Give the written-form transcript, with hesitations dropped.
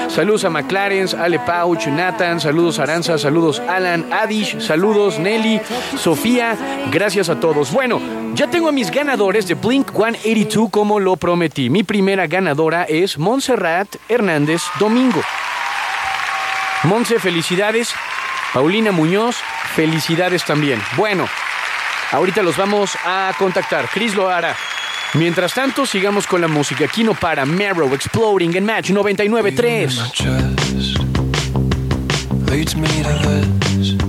saludos a McLaren, Ale Pauch, Nathan, saludos Aranza, saludos Alan, Adish, saludos Nelly, Sofía, gracias a todos. Bueno, ya tengo a mis ganadores de Blink-182 como lo prometí. Mi primera ganadora es Montserrat Hernández Domingo. Monse, felicidades. Paulina Muñoz, felicidades también. Bueno, ahorita los vamos a contactar. Chris lo hará. Mientras tanto, sigamos con la música. Aquí no para. Marrow, Exploding en Match 99.3.